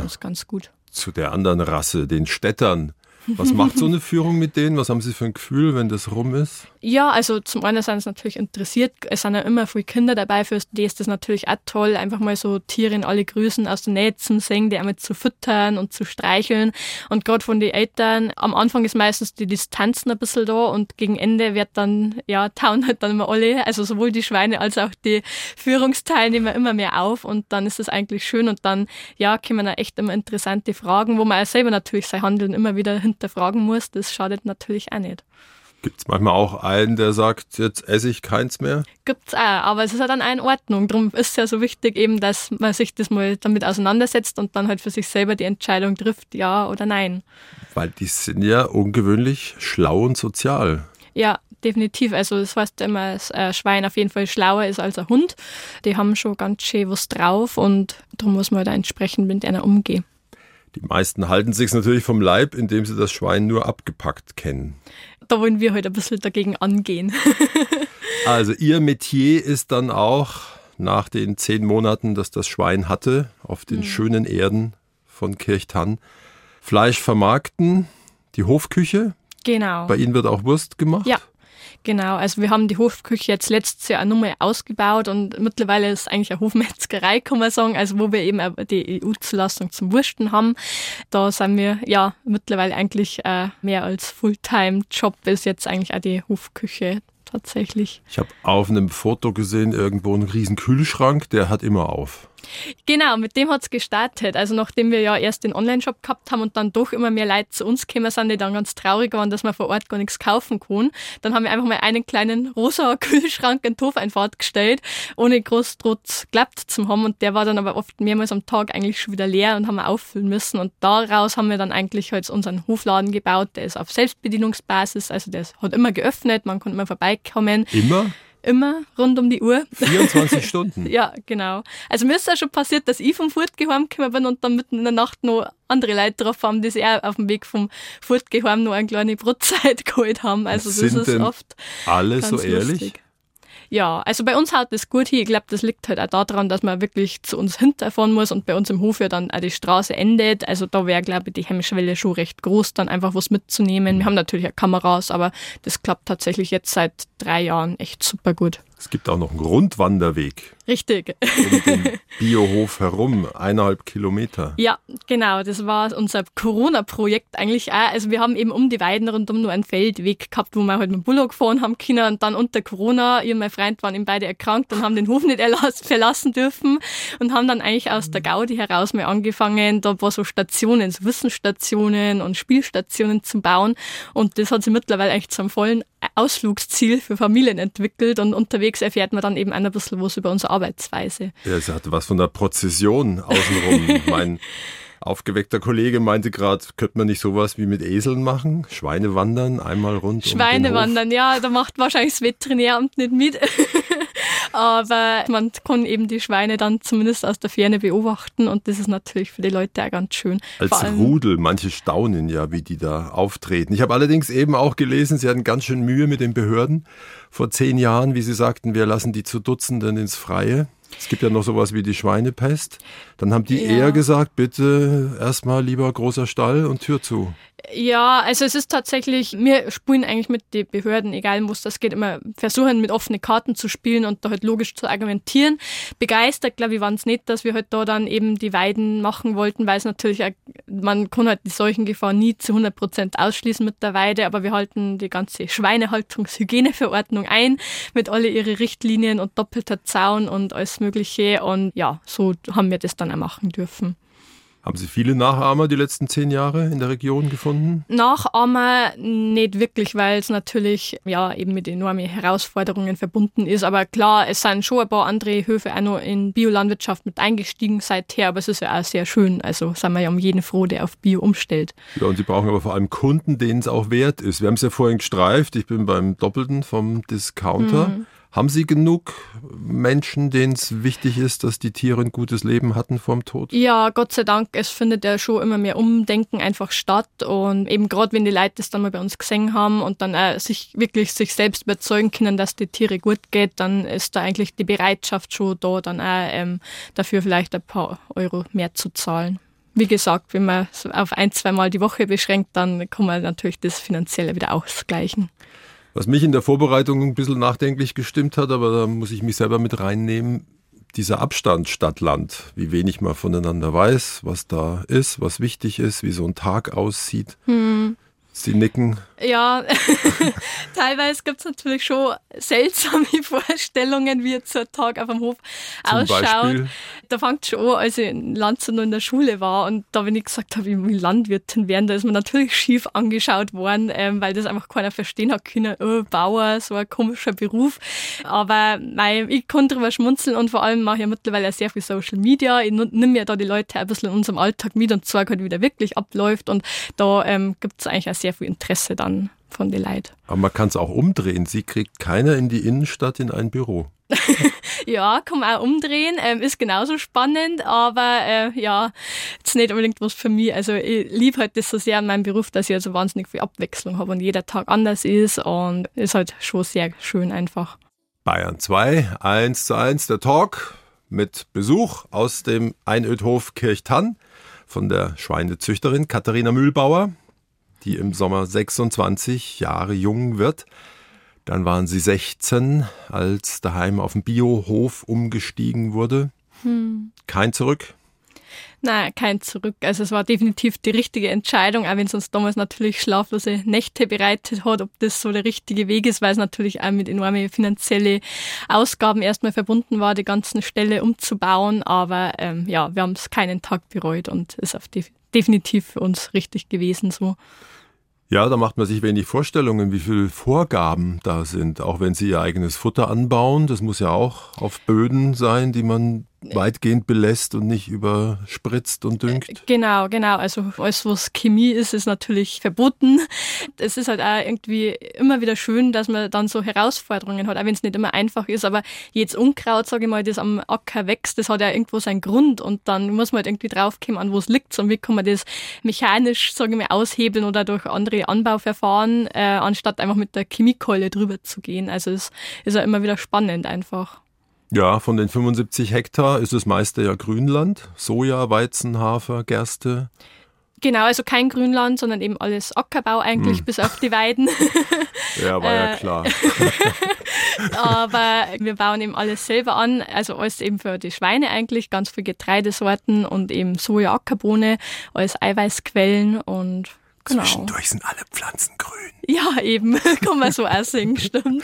zu der anderen Rasse, den Städtern. Was macht so eine Führung mit denen? Was haben Sie für ein Gefühl, wenn das rum ist? Ja, also zum einen sind sie natürlich interessiert. Es sind ja immer viele Kinder dabei. Für die ist das natürlich auch toll, einfach mal so Tiere in alle Größen aus der Nähe zu sehen, die einmal zu füttern und zu streicheln. Und gerade von den Eltern, am Anfang ist meistens die Distanzen ein bisschen da und gegen Ende wird dann, ja, tauen halt dann immer alle, also sowohl die Schweine als auch die Führungsteilnehmer immer mehr auf und dann ist das eigentlich schön und dann, ja, kommen da echt immer interessante Fragen, wo man auch selber natürlich sein Handeln immer wieder hinterfragen muss. Das schadet natürlich auch nicht. Gibt es manchmal auch einen, der sagt, jetzt esse ich keins mehr? Gibt's auch, aber es ist ja dann auch in Ordnung. Darum ist es ja so wichtig eben, dass man sich das mal damit auseinandersetzt und dann halt für sich selber die Entscheidung trifft, ja oder nein. Weil die sind ja ungewöhnlich schlau und sozial. Ja, definitiv. Also das heißt immer, dass ein Schwein auf jeden Fall schlauer ist als ein Hund. Die haben schon ganz schön was drauf und darum muss man da entsprechend mit einer umgehen. Die meisten halten sich natürlich vom Leib, indem sie das Schwein nur abgepackt kennen. Da wollen wir heute ein bisschen dagegen angehen. Also Ihr Metier ist dann auch nach den zehn Monaten, dass das Schwein hatte, auf den mhm. schönen Erden von Kirchtann, Fleisch vermarkten, die Hofküche. Genau. Bei Ihnen wird auch Wurst gemacht? Ja. Genau, also wir haben die Hofküche jetzt letztes Jahr auch nochmal ausgebaut und mittlerweile ist es eigentlich eine Hofmetzgerei, kann man sagen, also wo wir eben auch die E U-Zulassung zum Wursten haben. Da sind wir ja mittlerweile eigentlich äh, mehr als Fulltime-Job ist jetzt eigentlich auch die Hofküche tatsächlich. Ich habe auf einem Foto gesehen, irgendwo einen riesen Kühlschrank, der hat immer auf. Genau, mit dem hat es gestartet. Also nachdem wir ja erst den Online-Shop gehabt haben und dann doch immer mehr Leute zu uns gekommen sind, die dann ganz traurig waren, dass man vor Ort gar nichts kaufen kann, dann haben wir einfach mal einen kleinen rosa Kühlschrank in die Hofeinfahrt gestellt, ohne groß draus geklappt zu haben. Und der war dann aber oft mehrmals am Tag eigentlich schon wieder leer und haben wir auffüllen müssen. Und daraus haben wir dann eigentlich halt unseren Hofladen gebaut. Der ist auf Selbstbedienungsbasis, also der hat immer geöffnet, man kann immer vorbeikommen. Immer? Immer rund um die Uhr. vierundzwanzig Stunden? Ja, genau. Also mir ist ja schon passiert, dass ich vom Furtgeheim gekommen bin und dann mitten in der Nacht noch andere Leute drauf haben, die sich auch auf dem Weg vom Furtgeheim noch eine kleine Brotzeit geholt haben. Also Sind das ist denn oft alle ganz so ehrlich? lustig. Ja, also bei uns haut das gut hin. Ich glaube, das liegt halt auch daran, dass man wirklich zu uns hinterfahren muss und bei uns im Hof ja dann auch die Straße endet. Also da wäre, glaube ich, die Hemmschwelle schon recht groß, dann einfach was mitzunehmen. Wir haben natürlich auch Kameras, aber das klappt tatsächlich jetzt seit drei Jahren echt super gut. Es gibt auch noch einen Rundwanderweg. Richtig. Um den Biohof herum, eineinhalb Kilometer. Ja, genau. Das war unser Corona-Projekt eigentlich auch. Also wir haben eben um die Weiden rundum nur einen Feldweg gehabt, wo wir halt mit dem Bullock fahren haben können. Und dann unter Corona, ich und mein Freund waren eben beide erkrankt und haben den Hof nicht erlass, verlassen dürfen und haben dann eigentlich aus der Gaudi heraus mal angefangen, da war so Stationen, so Wissensstationen und Spielstationen zu bauen. Und das hat sich mittlerweile eigentlich zu einem vollen Ausflugsziel für Familien entwickelt und unterwegs erfährt man dann eben ein bisschen was über unsere Arbeitsweise. Ja, es hatte was von der Prozession außenrum. Mein aufgeweckter Kollege meinte gerade, könnte man nicht sowas wie mit Eseln machen? Schweine wandern, einmal rund um den Hof? Schweine wandern, ja, da macht wahrscheinlich das Veterinäramt nicht mit. Aber man kann eben die Schweine dann zumindest aus der Ferne beobachten und das ist natürlich für die Leute auch ganz schön. Als Rudel, manche staunen ja, wie die da auftreten. Ich habe allerdings eben auch gelesen, sie hatten ganz schön Mühe mit den Behörden vor zehn Jahren, wie sie sagten, wir lassen die zu Dutzenden ins Freie. Es gibt ja noch sowas wie die Schweinepest. Dann haben die ja. eher gesagt, bitte erstmal lieber großer Stall und Tür zu. Ja, also es ist tatsächlich, wir spielen eigentlich mit den Behörden, egal was das geht, immer versuchen mit offenen Karten zu spielen und da halt logisch zu argumentieren. Begeistert, glaube ich, waren es nicht, dass wir halt da dann eben die Weiden machen wollten, weil es natürlich, auch, man kann halt die Seuchengefahr nie zu hundert Prozent ausschließen mit der Weide, aber wir halten die ganze Schweinehaltungshygieneverordnung ein, mit alle ihre Richtlinien und doppelter Zaun und alles Mögliche und ja, so haben wir das dann auch machen dürfen. Haben Sie viele Nachahmer die letzten zehn Jahre in der Region gefunden? Nachahmer nicht wirklich, weil es natürlich ja eben mit enormen Herausforderungen verbunden ist. Aber klar, es sind schon ein paar andere Höfe auch noch in Biolandwirtschaft mit eingestiegen seither. Aber es ist ja auch sehr schön. Also sind wir ja um jeden froh, der auf Bio umstellt. Ja, und Sie brauchen aber vor allem Kunden, denen es auch wert ist. Wir haben es ja vorhin gestreift. Ich bin beim Doppelten vom Discounter. Mhm. Haben Sie genug Menschen, denen es wichtig ist, dass die Tiere ein gutes Leben hatten vorm Tod? Ja, Gott sei Dank, es findet ja schon immer mehr Umdenken einfach statt und eben gerade wenn die Leute das dann mal bei uns gesehen haben und dann auch sich wirklich sich selbst überzeugen können, dass die Tiere gut geht, dann ist da eigentlich die Bereitschaft schon da, dann auch ähm, dafür vielleicht ein paar Euro mehr zu zahlen. Wie gesagt, wenn man so auf ein, zweimal die Woche beschränkt, dann kann man natürlich das Finanzielle wieder ausgleichen. Was mich in der Vorbereitung ein bisschen nachdenklich gestimmt hat, aber da muss ich mich selber mit reinnehmen, dieser Abstand Stadt-Land, wie wenig man voneinander weiß, was da ist, was wichtig ist, wie so ein Tag aussieht. Hm. Sie nicken. Ja, teilweise gibt es natürlich schon seltsame Vorstellungen, wie jetzt so ein Tag auf dem Hof Zum ausschaut. Beispiel? Da fängt es schon an, als ich in Landshut noch in der Schule war und da, wenn ich gesagt habe, ich will Landwirtin werden, da ist man natürlich schief angeschaut worden, ähm, weil das einfach keiner verstehen hat können, oh, Bauer, so ein komischer Beruf. Aber nein, ich kann drüber schmunzeln und vor allem mache ich ja mittlerweile sehr viel Social Media. Ich nehme ja da die Leute ein bisschen in unserem Alltag mit und zeige halt, wie der wirklich abläuft und da ähm, gibt es eigentlich auch sehr viel Interesse dann von den Leuten. Aber man kann es auch umdrehen. Sie kriegt keiner in die Innenstadt in ein Büro. Ja, kann man auch umdrehen, ähm, ist genauso spannend, aber äh, ja, jetzt nicht unbedingt was für mich. Also ich liebe halt das so sehr an meinem Beruf, dass ich also wahnsinnig viel Abwechslung habe und jeder Tag anders ist und ist halt schon sehr schön einfach. Bayern zwei, eins zu eins, der Talk mit Besuch aus dem Einödhof Kirchtann von der Schweinezüchterin Katharina Mühlbauer, die im Sommer sechsundzwanzig Jahre jung wird. Dann waren sie sechzehn, als daheim auf dem Biohof umgestiegen wurde. Hm. Kein Zurück? Nein, kein Zurück. Also es war definitiv die richtige Entscheidung, auch wenn es uns damals natürlich schlaflose Nächte bereitet hat, ob das so der richtige Weg ist, weil es natürlich auch mit enormen finanziellen Ausgaben erstmal verbunden war, die ganzen Ställe umzubauen. Aber ähm, ja, wir haben es keinen Tag bereut und ist auf def- definitiv für uns richtig gewesen so. Ja, da macht man sich wenig Vorstellungen, wie viele Vorgaben da sind. Auch wenn sie ihr eigenes Futter anbauen, das muss ja auch auf Böden sein, die man weitgehend belässt und nicht überspritzt und düngt. Genau, genau. Also alles, was Chemie ist, ist natürlich verboten. Es ist halt auch irgendwie immer wieder schön, dass man dann so Herausforderungen hat, auch wenn es nicht immer einfach ist. Aber jedes Unkraut, sage ich mal, das am Acker wächst, das hat ja irgendwo seinen Grund und dann muss man halt irgendwie draufkommen, an wo es liegt und wie kann man das mechanisch, sage ich mal, aushebeln oder durch andere Anbauverfahren, äh, anstatt einfach mit der Chemiekeule drüber zu gehen. Also es ist ja immer wieder spannend einfach. Ja, von den fünfundsiebzig Hektar ist das meiste ja Grünland. Soja, Weizen, Hafer, Gerste. Genau, also kein Grünland, sondern eben alles Ackerbau eigentlich, mm. bis auf die Weiden. Ja, war ja klar. Aber wir bauen eben alles selber an, also alles eben für die Schweine eigentlich, ganz viele Getreidesorten und eben Soja, Ackerbohne, alles Eiweißquellen und genau. Zwischendurch sind alle Pflanzen grün. Ja, eben, kann man so auch singen, stimmt.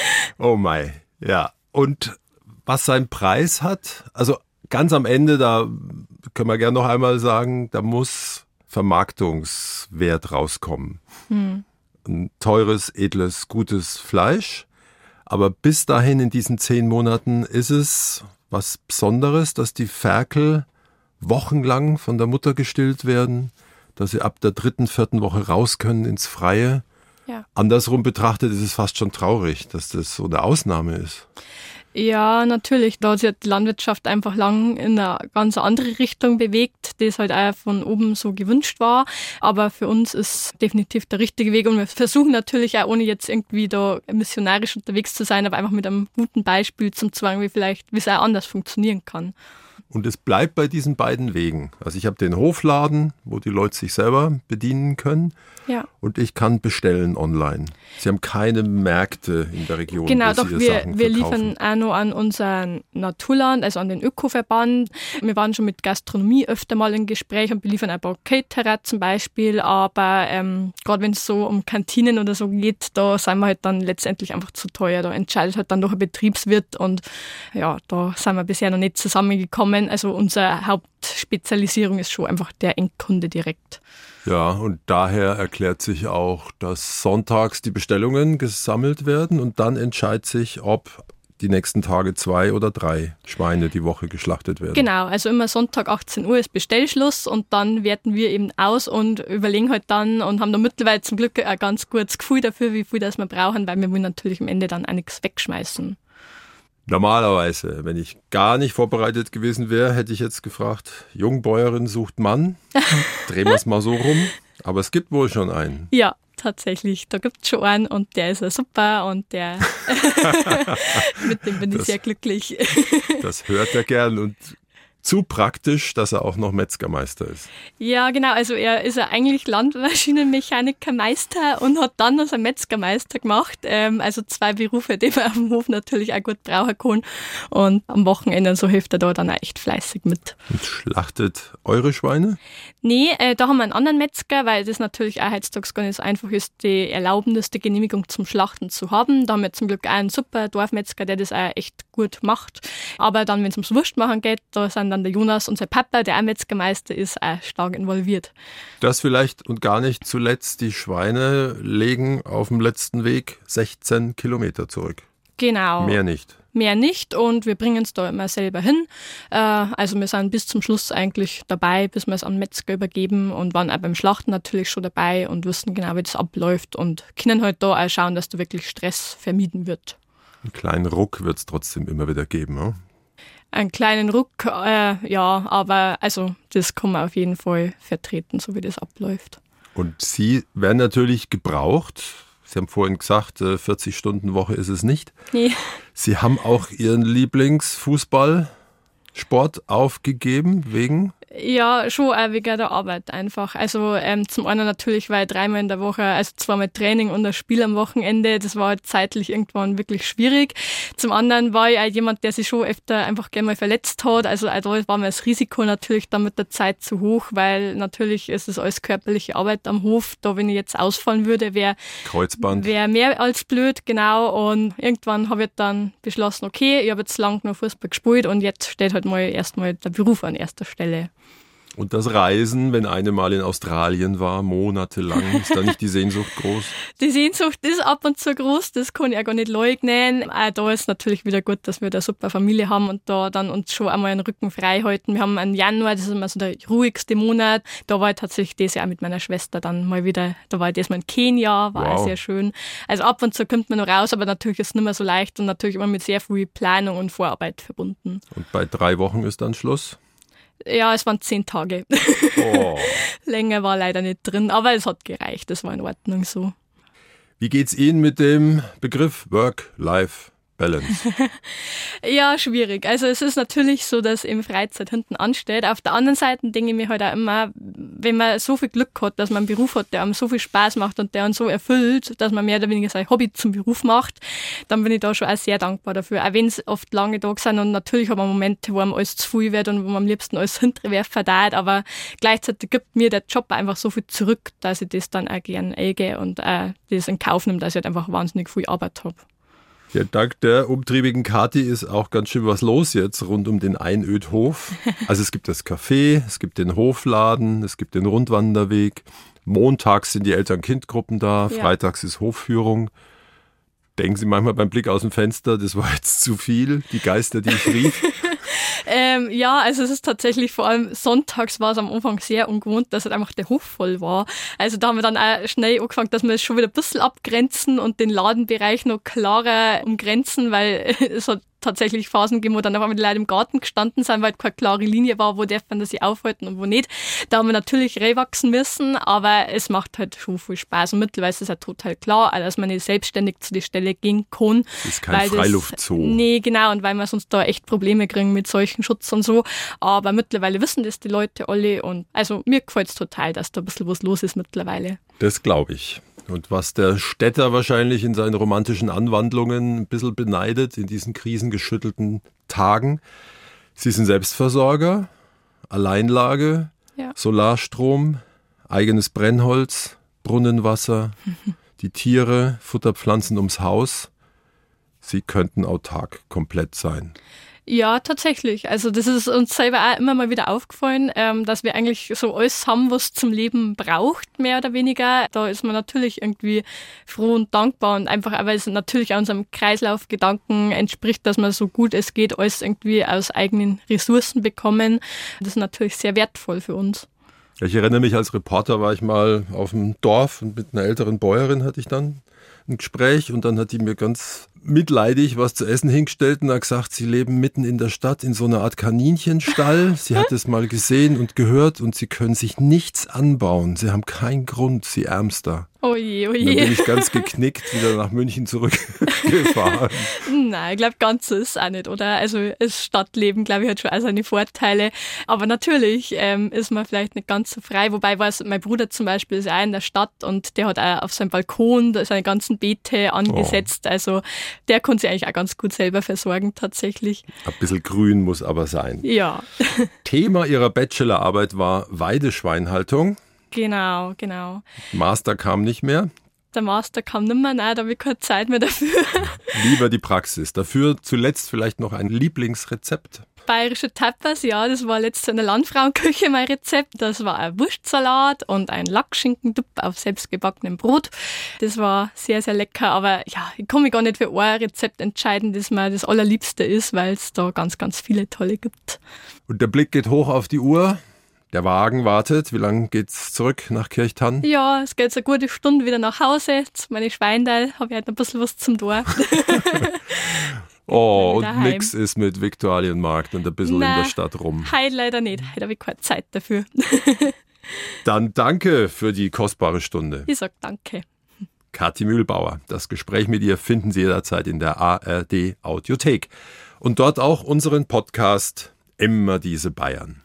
Oh mei, ja. Und was seinen Preis hat, also ganz am Ende, da können wir gerne noch einmal sagen, da muss Vermarktungswert rauskommen. Hm. Ein teures, edles, gutes Fleisch. Aber bis dahin in diesen zehn Monaten ist es was Besonderes, dass die Ferkel wochenlang von der Mutter gestillt werden, dass sie ab der dritten, vierten Woche raus können ins Freie. Ja. Andersrum betrachtet ist es fast schon traurig, dass das so eine Ausnahme ist. Ja, natürlich. Da hat sich die Landwirtschaft einfach lang in eine ganz andere Richtung bewegt, das halt auch von oben so gewünscht war. Aber für uns ist definitiv der richtige Weg und wir versuchen natürlich auch, ohne jetzt irgendwie da missionarisch unterwegs zu sein, aber einfach mit einem guten Beispiel zum Zwang, wie vielleicht, wie es auch anders funktionieren kann. Und es bleibt bei diesen beiden Wegen. Also ich habe den Hofladen, wo die Leute sich selber bedienen können. Ja. Und ich kann bestellen online. Sie haben keine Märkte in der Region, genau, wo doch Sie Ihre wir, Sachen wir verkaufen. liefern auch noch an unseren Naturland, also an den Ökoverband. Wir waren schon mit Gastronomie öfter mal im Gespräch und beliefern ein paar Caterer zum Beispiel. Aber ähm, gerade wenn es so um Kantinen oder so geht, da sind wir halt dann letztendlich einfach zu teuer. Da entscheidet halt dann doch ein Betriebswirt und ja, da sind wir bisher noch nicht zusammengekommen. Also unsere Hauptspezialisierung ist schon einfach der Endkunde direkt. Ja, und daher erklärt sich auch, dass sonntags die Bestellungen gesammelt werden und dann entscheidet sich, ob die nächsten Tage zwei oder drei Schweine die Woche geschlachtet werden. Genau, also immer Sonntag achtzehn Uhr ist Bestellschluss und dann werten wir eben aus und überlegen halt dann und haben da mittlerweile zum Glück ein ganz gutes Gefühl dafür, wie viel das wir brauchen, weil wir wollen natürlich am Ende dann auch nichts wegschmeißen. Normalerweise, wenn ich gar nicht vorbereitet gewesen wäre, hätte ich jetzt gefragt, Jungbäuerin sucht Mann. Drehen wir es mal so rum. Aber es gibt wohl schon einen. Ja, tatsächlich. Da gibt es schon einen und der ist ja super und der mit dem bin ich das, sehr glücklich. Das hört er gern und zu praktisch, dass er auch noch Metzgermeister ist. Ja, genau. Also er ist ja eigentlich Landmaschinenmechanikermeister und hat dann noch seinen Metzgermeister gemacht. Ähm, also zwei Berufe, die man auf dem Hof natürlich auch gut brauchen kann. Und am Wochenende so hilft er da dann auch echt fleißig mit. Und schlachtet eure Schweine? Nee, äh, da haben wir einen anderen Metzger, weil das natürlich auch heutzutage gar nicht so einfach ist, die erlaubendste Genehmigung zum Schlachten zu haben. Da haben wir zum Glück auch einen super Dorfmetzger, der das auch echt gut macht. Aber dann, wenn es ums Wurstmachen geht, da sind dann der Jonas, unser Papa, der auch Metzgermeister ist, auch stark involviert. Das vielleicht und gar nicht zuletzt, die Schweine legen auf dem letzten Weg sechzehn Kilometer zurück. Genau. Mehr nicht. mehr nicht und wir bringen es da immer selber hin. Äh, also wir sind bis zum Schluss eigentlich dabei, bis wir es an Metzger übergeben und waren auch beim Schlachten natürlich schon dabei und wissen genau, wie das abläuft und können halt da auch schauen, dass da wirklich Stress vermieden wird. Einen kleinen Ruck wird es trotzdem immer wieder geben, ne? Einen kleinen Ruck, äh, ja, aber also das kann man auf jeden Fall vertreten, so wie das abläuft. Und Sie werden natürlich gebraucht. Sie haben vorhin gesagt, vierzig Stunden Woche ist es nicht. Nee. Sie haben auch Ihren Lieblingsfußballsport aufgegeben, wegen? Ja, schon auch wegen der Arbeit einfach. Also ähm, zum einen natürlich, weil dreimal in der Woche, also zweimal Training und ein Spiel am Wochenende, das war halt zeitlich irgendwann wirklich schwierig. Zum anderen war ich auch jemand, der sich schon öfter einfach gerne mal verletzt hat. Also auch da war mir das Risiko natürlich dann mit der Zeit zu hoch, weil natürlich ist es alles körperliche Arbeit am Hof. Da, wenn ich jetzt ausfallen würde, wäre Kreuzband. Wäre mehr als blöd, genau. Und irgendwann habe ich dann beschlossen, okay, ich habe jetzt lang noch Fußball gespielt und jetzt steht halt mal erstmal der Beruf an erster Stelle. Und das Reisen, wenn eine mal in Australien war, monatelang, ist da nicht die Sehnsucht groß? Die Sehnsucht ist ab und zu groß, das kann ich ja gar nicht leugnen. Auch da ist natürlich wieder gut, dass wir da eine super Familie haben und da dann uns schon einmal den Rücken frei halten. Wir haben einen Januar, das ist immer so der ruhigste Monat. Da war ich tatsächlich dieses Jahr mit meiner Schwester dann mal wieder, da war ich diesmal in Kenia, war wow. auch sehr schön. Also ab und zu kommt man noch raus, aber natürlich ist es nicht mehr so leicht und natürlich immer mit sehr viel Planung und Vorarbeit verbunden. Und bei drei Wochen ist dann Schluss? Ja, es waren zehn Tage. Oh. Länger war leider nicht drin, aber es hat gereicht, das war in Ordnung so. Wie geht's Ihnen mit dem Begriff Work-Life-Balance? Ja, schwierig. Also es ist natürlich so, dass eben Freizeit hinten ansteht. Auf der anderen Seite denke ich mir halt auch immer, wenn man so viel Glück hat, dass man einen Beruf hat, der einem so viel Spaß macht und der einen so erfüllt, dass man mehr oder weniger sein Hobby zum Beruf macht, dann bin ich da schon auch sehr dankbar dafür. Auch wenn es oft lange Tage sind und natürlich hat man Momente, wo einem alles zu viel wird und wo man am liebsten alles hinterwerfen darf, aber gleichzeitig gibt mir der Job einfach so viel zurück, dass ich das dann auch gerne eingehe und äh, das in Kauf nehme, dass ich halt einfach wahnsinnig viel Arbeit habe. Ja, dank der umtriebigen Kathi ist auch ganz schön was los jetzt rund um den Einödhof. Also es gibt das Café, es gibt den Hofladen, es gibt den Rundwanderweg. Montags sind die Eltern-Kind-Gruppen da, Ja. freitags ist Hofführung. Denken Sie manchmal beim Blick aus dem Fenster, das war jetzt zu viel, die Geister, die ich rief? Ähm, ja, also es ist tatsächlich, vor allem sonntags war es am Anfang sehr ungewohnt, dass halt einfach der Hof voll war. Also da haben wir dann auch schnell angefangen, dass wir es schon wieder ein bisschen abgrenzen und den Ladenbereich noch klarer umgrenzen, weil es hat tatsächlich Phasen gegeben, wo dann auf einmal die Leute im Garten gestanden sind, weil keine klare Linie war, wo darf man sich aufhalten und wo nicht. Da haben wir natürlich reinwachsen müssen, aber es macht halt schon viel Spaß. Und mittlerweile ist es ja total klar, dass man nicht selbstständig zu der Stelle gehen kann. Das ist kein Freiluftzoo. Nee, genau, und weil wir sonst da echt Probleme kriegen mit solchen Schutz und so. Aber mittlerweile wissen das die Leute alle und also mir gefällt es total, dass da ein bisschen was los ist mittlerweile. Das glaube ich. Und was der Städter wahrscheinlich in seinen romantischen Anwandlungen ein bisschen beneidet in diesen krisengeschüttelten Tagen. Sie sind Selbstversorger, Alleinlage, Ja. Solarstrom, eigenes Brennholz, Brunnenwasser, die Tiere, Futterpflanzen ums Haus. Sie könnten autark komplett sein. Ja, tatsächlich. Also das ist uns selber auch immer mal wieder aufgefallen, ähm, dass wir eigentlich so alles haben, was zum Leben braucht, mehr oder weniger. Da ist man natürlich irgendwie froh und dankbar und einfach, weil es natürlich auch unserem Kreislaufgedanken entspricht, dass man so gut es geht, alles irgendwie aus eigenen Ressourcen bekommen. Das ist natürlich sehr wertvoll für uns. Ich erinnere mich, als Reporter war ich mal auf dem Dorf und mit einer älteren Bäuerin hatte ich dann ein Gespräch und dann hat die mir ganz mitleidig was zu essen hingestellt und hat gesagt, sie leben mitten in der Stadt in so einer Art Kaninchenstall. Sie hat es mal gesehen und gehört und sie können sich nichts anbauen. Sie haben keinen Grund, sie Ärmster. Oh je, oh Und dann bin je. ich ganz geknickt wieder nach München zurückgefahren. Nein, ich glaube, ganz so ist es auch nicht, oder? Also das Stadtleben, glaube ich, hat schon auch seine Vorteile. Aber natürlich ähm, ist man vielleicht nicht ganz so frei. Wobei, weiß, mein Bruder zum Beispiel ist auch in der Stadt und der hat auch auf seinem Balkon seine ganzen Beete angesetzt. Oh. Also der kann sich eigentlich auch ganz gut selber versorgen, tatsächlich. Ein bisschen grün muss aber sein. Ja. Thema ihrer Bachelorarbeit war Weideschweinhaltung. Genau, genau. Master kam nicht mehr. Der Master kam nicht mehr, nein, da habe ich keine Zeit mehr dafür. Lieber die Praxis. Dafür zuletzt vielleicht noch ein Lieblingsrezept. Bayerische Tapas, ja, das war letztes in der Landfrauenküche mein Rezept. Das war ein Wurstsalat und ein Lackschinkendupp auf selbstgebackenem Brot. Das war sehr, sehr lecker, aber ja, ich kann mich gar nicht für ein Rezept entscheiden, das mir das allerliebste ist, weil es da ganz, ganz viele tolle gibt. Und der Blick geht hoch auf die Uhr. Der Wagen wartet. Wie lange geht's zurück nach Kirchtann? Ja, es geht jetzt eine gute Stunde wieder nach Hause. Zu meine Schweindeil habe ich halt ein bisschen was zum Tor. Oh, und nix ist mit Viktualienmarkt und ein bisschen Nein, in der Stadt rum. Heute leider nicht. Heute habe ich keine Zeit dafür. Dann danke für die kostbare Stunde. Ich sag danke. Kathi Mühlbauer. Das Gespräch mit ihr finden Sie jederzeit in der A R D Audiothek. Und dort auch unseren Podcast Immer diese Bayern.